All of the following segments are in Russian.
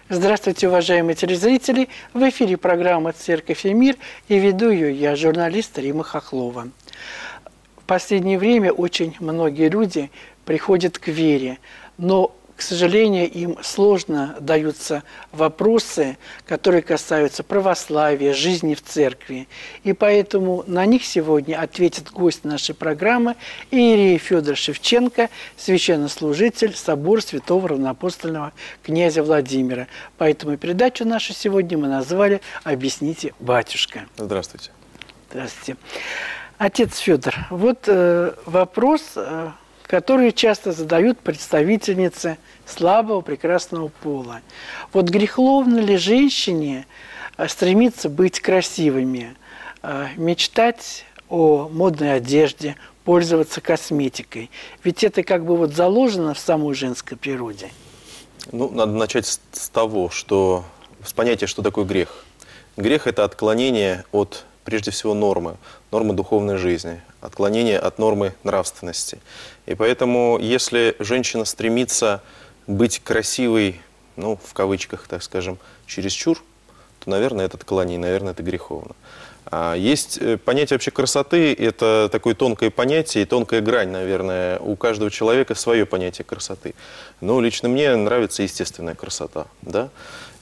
Здравствуйте, уважаемые телезрители! В эфире программа «Церковь и мир» и веду ее я, журналист Рима Хохлова. В последнее время очень многие люди приходят к вере, но, к сожалению, им сложно даются вопросы, которые касаются православия, жизни в церкви. И поэтому на них сегодня ответит гость нашей программы иерей Федор Шевченко, священнослужитель собора святого равноапостольного князя Владимира. Поэтому передачу нашу сегодня мы назвали «Объясните, батюшка». Здравствуйте. Здравствуйте. Отец Федор, вот вопрос, которые часто задают представительницы слабого, прекрасного пола. Вот греховно ли женщине стремиться быть красивыми, мечтать о модной одежде, пользоваться косметикой? Ведь это как бы вот заложено в самой женской природе. Ну, надо начать с того, что с понятия, что такое грех. Грех – это отклонение от, прежде всего, нормы духовной жизни, отклонение от нормы нравственности. И поэтому, если женщина стремится быть красивой, ну, в кавычках, так скажем, чересчур, то, наверное, это отклонение, наверное, это греховно. Есть понятие вообще красоты, это такое тонкое понятие и тонкая грань, наверное, у каждого человека свое понятие красоты. Но лично мне нравится естественная красота, да?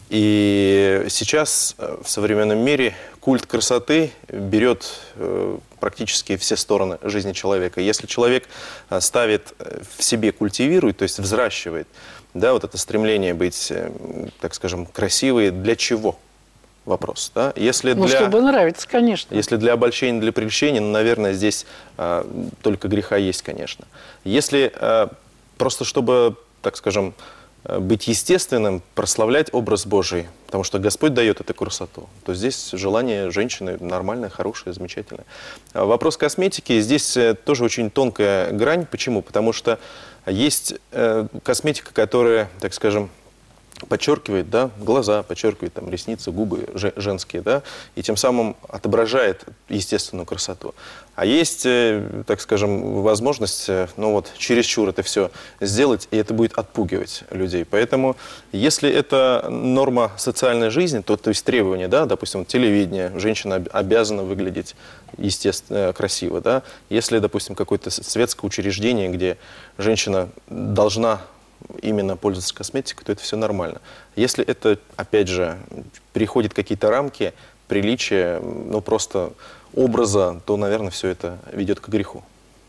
И сейчас в современном мире культ красоты берет практически все стороны жизни человека. Если человек ставит в себе, культивирует, то есть взращивает, да, вот это стремление быть, так скажем, красивой, для чего? Вопрос, да? Если ну, чтобы нравится, конечно. Если для обольщения, для прельщения, ну, наверное, здесь только греха есть, конечно. Если просто чтобы, так скажем, быть естественным, прославлять образ Божий, потому что Господь дает эту красоту, то здесь желание женщины нормальное, хорошее, замечательное. Вопрос косметики, здесь тоже очень тонкая грань. Почему? Потому что есть косметика, которая, так скажем, подчеркивает, да, глаза, подчеркивает там ресницы, губы женские, да, и тем самым отображает естественную красоту. А есть, так скажем, возможность, ну вот, чересчур это все сделать, и это будет отпугивать людей. Поэтому, если это норма социальной жизни, то есть требования, да, допустим, телевидение, женщина обязана выглядеть естественно, красиво, да. Если, допустим, какое-то светское учреждение, где женщина должна именно пользоваться косметикой, то это все нормально. Если это, опять же, переходит какие-то рамки, приличия, ну просто образа, то, наверное, все это ведет к греху.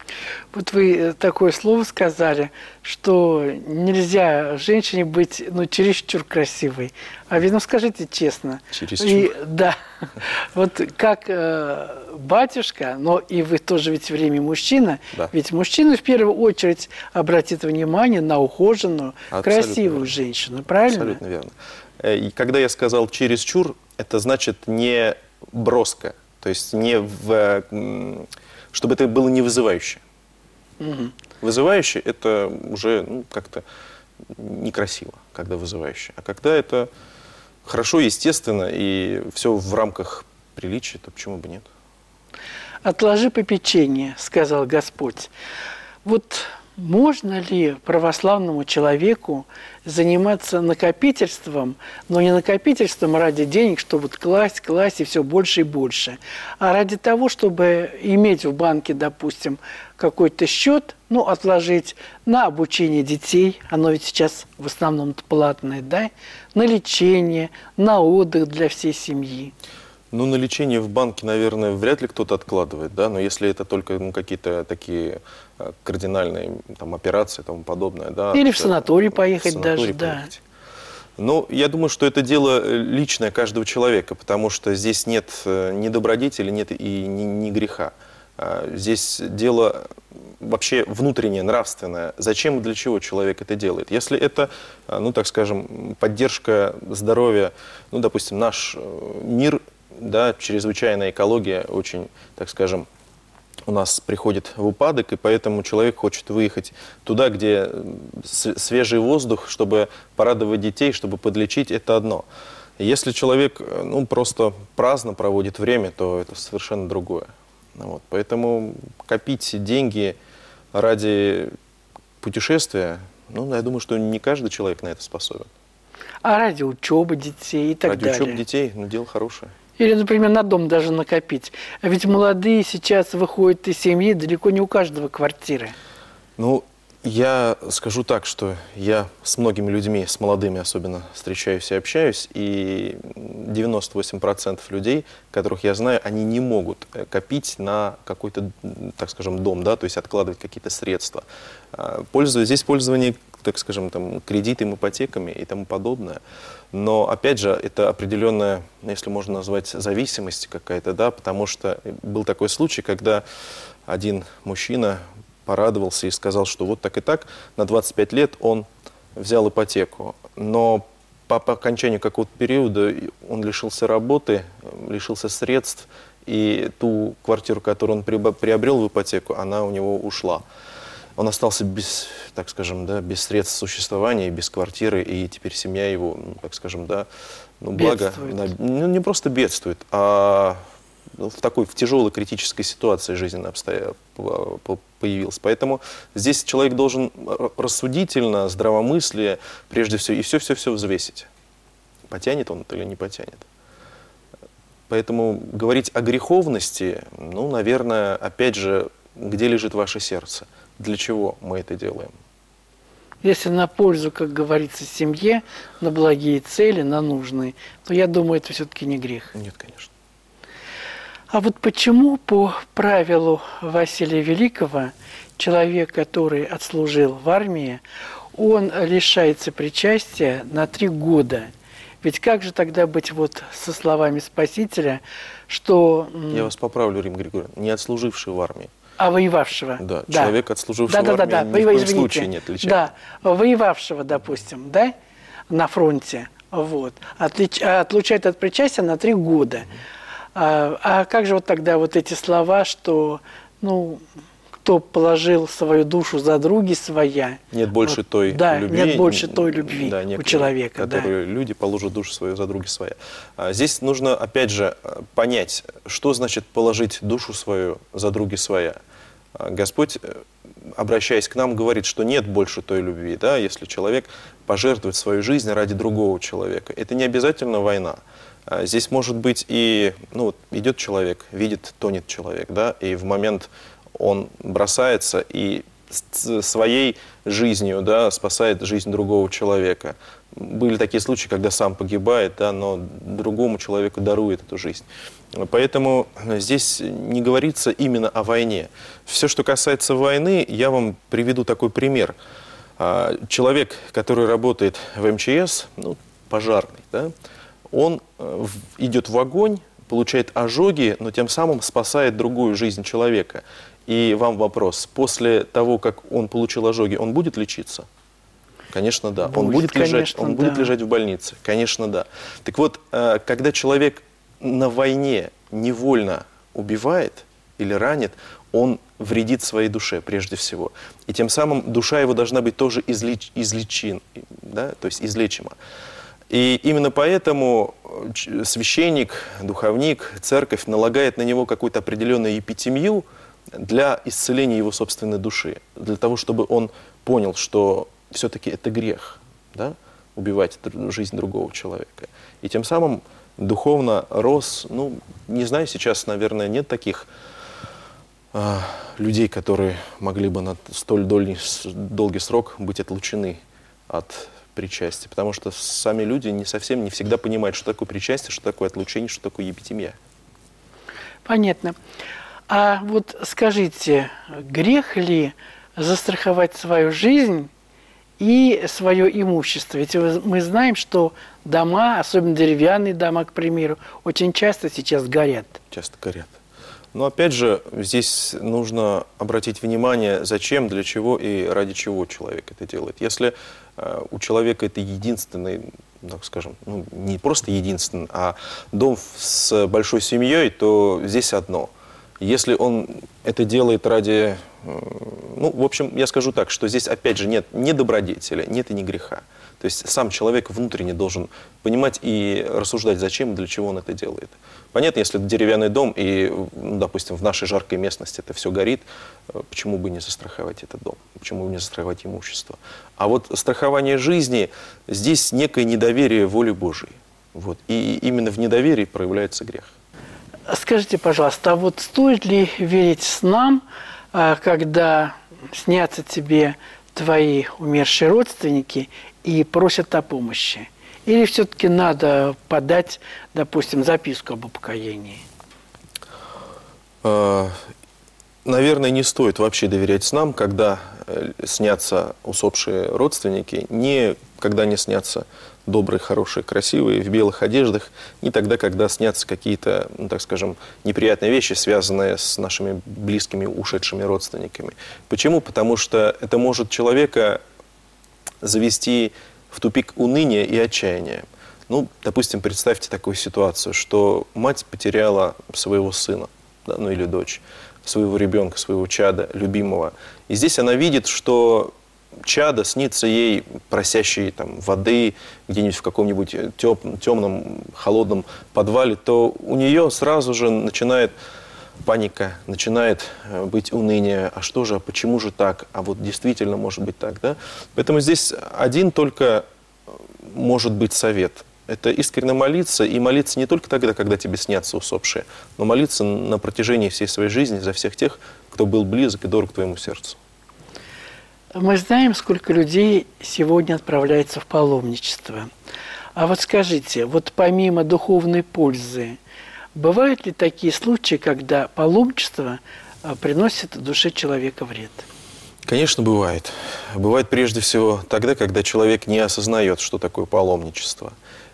Вот вы такое слово сказали, что нельзя женщине быть, ну, чересчур красивой. А ведь, ну, скажите честно. Чересчур? Да. Вот как батюшка, но и вы тоже ведь время мужчина, да. Ведь мужчина в первую очередь обратит внимание на ухоженную, абсолютно красивую верно. Женщину, правильно? Абсолютно верно. И когда я сказал чересчур, это значит не броско, то есть не в... чтобы это было не вызывающе. Угу. Вызывающе – это уже ну, как-то некрасиво, когда вызывающе. А когда это хорошо, естественно, и все в рамках приличия, то почему бы нет? «Отложи попечение», – сказал Господь. Вот можно ли православному человеку заниматься накопительством, но не накопительством ради денег, чтобы вот класть и все больше и больше, а ради того, чтобы иметь в банке, допустим, какой-то счет, ну, отложить на обучение детей, оно ведь сейчас в основном платное, да, на лечение, на отдых для всей семьи? Ну, на лечение в банке, наверное, вряд ли кто-то откладывает, да, но если это только ну, какие-то такие кардинальные там, операции и тому подобное, да. Или в санаторий поехать даже, да. Ну, я думаю, что это дело личное каждого человека, потому что здесь нет ни добродетели, нет и ни греха. Здесь дело вообще внутреннее, нравственное. Зачем и для чего человек это делает? Если это, ну, так скажем, поддержка здоровья, ну, допустим, наш мир, да, чрезвычайная экология очень, так скажем, у нас приходит в упадок, и поэтому человек хочет выехать туда, где свежий воздух, чтобы порадовать детей, чтобы подлечить, это одно. Если человек ну, просто праздно проводит время, то это совершенно другое. Вот. Поэтому копить деньги ради путешествия, ну, я думаю, что не каждый человек на это способен. А ради учебы детей и так Ради далее. учебы детей, ну, дело хорошее. Или, например, на дом даже накопить. А ведь молодые сейчас выходят из семьи, далеко не у каждого квартиры. Ну, я скажу так, что я с многими людьми, с молодыми особенно, встречаюсь и общаюсь, и 98% людей, которых я знаю, они не могут копить на какой-то, так скажем, дом, да, то есть откладывать какие-то средства. Здесь пользование, так скажем, там, кредитами, ипотеками и тому подобное. Но, опять же, это определенная, если можно назвать, зависимость какая-то, да, потому что был такой случай, когда один мужчина порадовался и сказал, что вот так и так, на 25 лет он взял ипотеку. Но по окончанию какого-то периода он лишился работы, лишился средств, и ту квартиру, которую он приобрел в ипотеку, она у него ушла. Он остался без, так скажем, да, без средств существования, без квартиры, и теперь семья его, ну, так скажем, да, ну, благо, ну, не просто бедствует, а в тяжелой критической ситуации жизненно появился. Поэтому здесь человек должен рассудительно, здравомыслие, прежде всего, и все-все-все взвесить. Потянет он это или не потянет. Поэтому говорить о греховности, ну, наверное, опять же, где лежит ваше сердце? Для чего мы это делаем? Если на пользу, как говорится, семье, на благие цели, на нужные, то я думаю, это все-таки не грех. Нет, конечно. А вот почему по правилу Василия Великого человек, который отслужил в армии, он лишается причастия на 3 года? Ведь как же тогда быть вот со словами Спасителя, что... Я вас поправлю, Римма Григорьевна, не отслуживший в армии. А воевавшего. Да, человек, отслуживший в армии, ни в коем случае не отличается. Да, воевавшего, допустим, да, на фронте, вот, отлучает от причастия на 3 года. А как же вот тогда вот эти слова, что, ну, кто положил свою душу за други своя... Нет больше вот, той да, любви. нет больше той любви, да, у человека. Которые люди положат душу свою за други своя. Здесь нужно, опять же, понять, что значит положить душу свою за други своя. Господь, обращаясь к нам, говорит, что нет больше той любви, да, если человек пожертвует свою жизнь ради другого человека. Это не обязательно война. Здесь может быть и, ну, идет человек, видит, тонет человек, да, и в момент он бросается и своей жизнью, да, спасает жизнь другого человека. Были такие случаи, когда сам погибает, да, но другому человеку дарует эту жизнь. Поэтому здесь не говорится именно о войне. Все, что касается войны, я вам приведу такой пример. Человек, который работает в МЧС, ну, пожарный, да, он идет в огонь, получает ожоги, но тем самым спасает другую жизнь человека. И вам вопрос, после того, как он получил ожоги, он будет лечиться? Конечно, да. Он будет лежать в больнице? Конечно, да. Так вот, когда человек на войне невольно убивает или ранит, он вредит своей душе прежде всего. И тем самым душа его должна быть тоже излечима, да? То есть излечима. И именно поэтому священник, духовник, церковь налагает на него какую-то определенную епитемию для исцеления его собственной души, для того, чтобы он понял, что все-таки это грех, да, убивать жизнь другого человека. И тем самым духовно рос, ну, не знаю, сейчас, наверное, нет таких людей, которые могли бы на столь долгий срок быть отлучены от причастия, потому что сами люди не всегда понимают, что такое причастие, что такое отлучение, что такое епитемия. Понятно. А вот скажите, грех ли застраховать свою жизнь и свое имущество? Ведь мы знаем, что дома, особенно деревянные дома, к примеру, очень часто сейчас горят. Часто горят. Но опять же, здесь нужно обратить внимание, зачем, для чего и ради чего человек это делает. Если у человека это единственный, так скажем, ну, не просто единственный, а дом с большой семьей, то здесь одно. Если он это делает ради... Ну, в общем, я скажу так, что здесь, опять же, нет ни добродетели, нет и ни греха. То есть сам человек внутренне должен понимать и рассуждать, зачем и для чего он это делает. Понятно, если это деревянный дом, и, допустим, в нашей жаркой местности это все горит, почему бы не застраховать этот дом, почему бы не застраховать имущество. А вот страхование жизни, здесь некое недоверие воле Божией. Вот. И именно в недоверии проявляется грех. Скажите, пожалуйста, а вот стоит ли верить снам, когда снятся тебе твои умершие родственники и просят о помощи? Или все-таки надо подать, допустим, записку об упокоении? Наверное, не стоит вообще доверять снам, когда снятся усопшие родственники, не когда они снятся добрые, хорошие, красивые, в белых одеждах, не тогда, когда снятся какие-то, ну, так скажем, неприятные вещи, связанные с нашими близкими, ушедшими родственниками. Почему? Потому что это может человека завести в тупик уныния и отчаяния. Ну, допустим, представьте такую ситуацию, что мать потеряла своего сына, да, ну или дочь, своего ребенка, своего чада, любимого. И здесь она видит, что чадо снится ей, просящей там, воды где-нибудь в каком-нибудь темном, холодном подвале, то у нее сразу же начинает паника, начинает быть уныние. А что же, а почему же так? А вот действительно может быть так, да? Поэтому здесь один только может быть совет. Это искренне молиться, и молиться не только тогда, когда тебе снятся усопшие, но молиться на протяжении всей своей жизни за всех тех, кто был близок и дорог твоему сердцу. Мы знаем, сколько людей сегодня отправляется в паломничество. А вот скажите, вот помимо духовной пользы, бывают ли такие случаи, когда паломничество приносит душе человека вред? Конечно, бывает. Бывает прежде всего тогда, когда человек не осознает, что такое паломничество.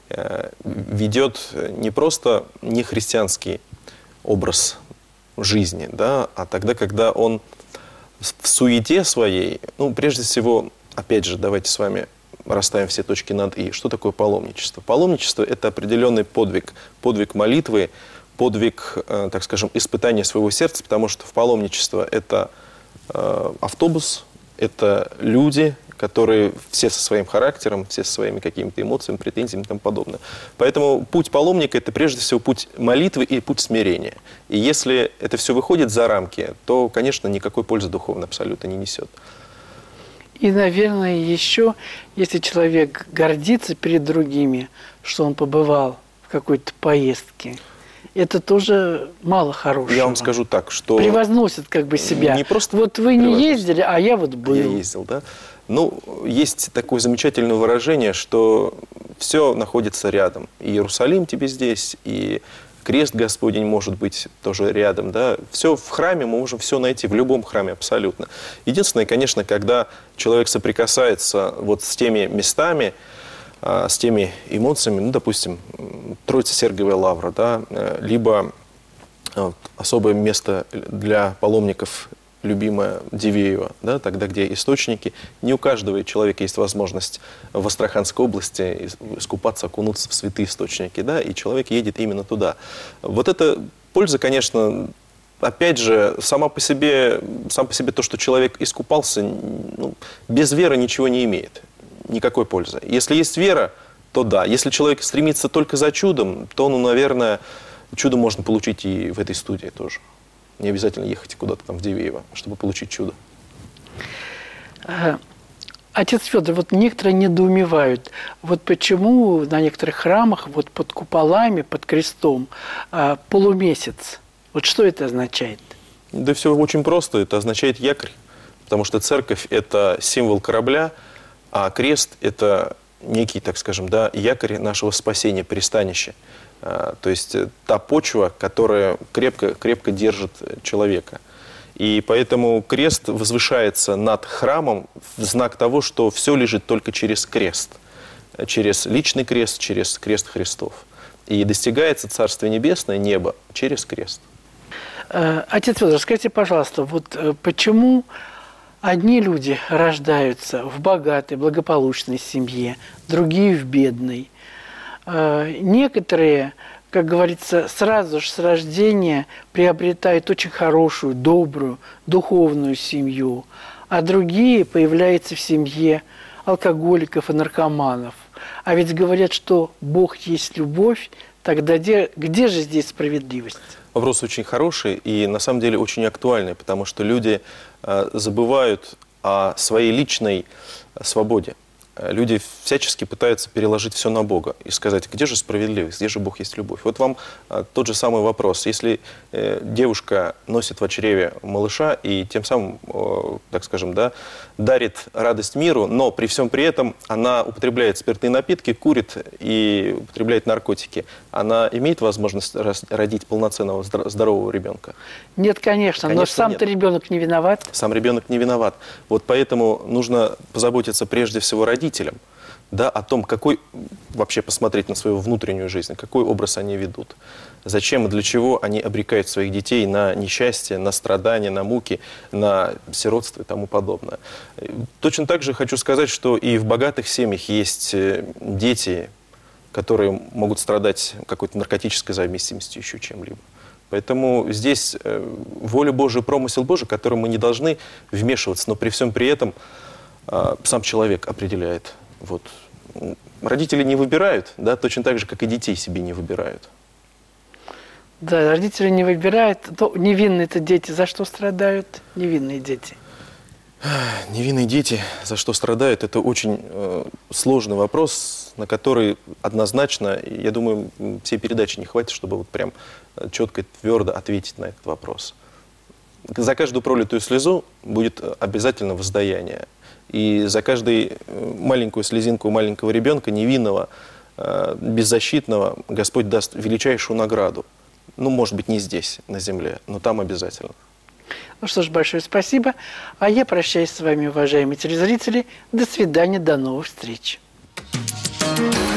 Ведет не просто нехристианский образ жизни, да, а тогда, когда он в суете своей, ну, прежде всего, опять же, давайте с вами расставим все точки над «и». Что такое паломничество? Паломничество – это определенный подвиг, подвиг молитвы, подвиг, так скажем, испытания своего сердца, потому что в паломничество – это автобус, это люди, которые все со своим характером, все со своими какими-то эмоциями, претензиями и тому подобное. Поэтому путь паломника – это прежде всего путь молитвы и путь смирения. И если это все выходит за рамки, то, конечно, никакой пользы духовной абсолютно не несет. И, наверное, еще, если человек гордится перед другими, что он побывал в какой-то поездке, это тоже мало хорошего. Я вам скажу так, что… Превозносят как бы себя. Не просто вот вы не ездили, а я вот был. Я ездил, да. Ну, есть такое замечательное выражение, что все находится рядом. И Иерусалим тебе здесь, и крест Господень может быть тоже рядом, да. Все в храме мы можем все найти, в любом храме абсолютно. Единственное, конечно, когда человек соприкасается вот с теми местами, с теми эмоциями, ну, допустим, Троице-Сергиевая лавра, да, либо особое место для паломников, любимое Дивеево, да, тогда, где источники. Не у каждого человека есть возможность в Астраханской области искупаться, окунуться в святые источники, да, и человек едет именно туда. Вот эта польза, конечно, опять же, сам по себе то, что человек искупался, ну, без веры ничего не имеет. Никакой пользы. Если есть вера, то да. Если человек стремится только за чудом, то, ну, наверное, чудо можно получить и в этой студии тоже. Не обязательно ехать куда-то там в Дивеево, чтобы получить чудо. Отец Федор, вот некоторые недоумевают, вот почему на некоторых храмах вот под куполами, под крестом полумесяц. Вот что это означает? Да все очень просто. Это означает якорь. Потому что церковь – это символ корабля, а крест – это некий, так скажем, да, якорь нашего спасения, пристанище. То есть та почва, которая крепко держит человека. И поэтому крест возвышается над храмом в знак того, что все лежит только через крест. Через личный крест, через крест Христов. И достигается Царствие Небесное, небо, через крест. Отец Федор, скажите, пожалуйста, вот почему одни люди рождаются в богатой, благополучной семье, другие в бедной. Некоторые, как говорится, сразу же с рождения приобретают очень хорошую, добрую, духовную семью, а другие появляются в семье алкоголиков и наркоманов. А ведь говорят, что Бог есть любовь, тогда где же здесь справедливость? Вопрос очень хороший и на самом деле очень актуальный, потому что люди забывают о своей личной свободе. Люди всячески пытаются переложить все на Бога и сказать, где же справедливость, где же Бог есть любовь. Вот вам тот же самый вопрос. Если девушка носит в чреве малыша и тем самым, так скажем, да, дарит радость миру, но при всем при этом она употребляет спиртные напитки, курит и употребляет наркотики, она имеет возможность родить полноценного здорового ребенка? Нет, конечно, но сам-то ребенок не виноват. Сам ребенок не виноват. Вот поэтому нужно позаботиться прежде всего родителям, да, о том, какой вообще посмотреть на свою внутреннюю жизнь, какой образ они ведут, зачем и для чего они обрекают своих детей на несчастье, на страдания, на муки, на сиротство и тому подобное. Точно так же хочу сказать, что и в богатых семьях есть дети, которые могут страдать какой-то наркотической зависимостью, еще чем-либо. Поэтому здесь воля Божия, промысел Божий, в который мы не должны вмешиваться, но при всем при этом сам человек определяет. Вот. Родители не выбирают, да, точно так же, как и детей себе не выбирают. Да, родители не выбирают. То невинные-то дети за что страдают? Невинные дети. Невинные дети за что страдают? Это очень сложный вопрос, на который однозначно, я думаю, всей передачи не хватит, чтобы вот прям четко и твердо ответить на этот вопрос. За каждую пролитую слезу будет обязательно воздаяние. И за каждую маленькую слезинку маленького ребенка, невинного, беззащитного, Господь даст величайшую награду. Ну, может быть, не здесь, на земле, но там обязательно. Ну что ж, большое спасибо. А я прощаюсь с вами, уважаемые телезрители. До свидания, до новых встреч.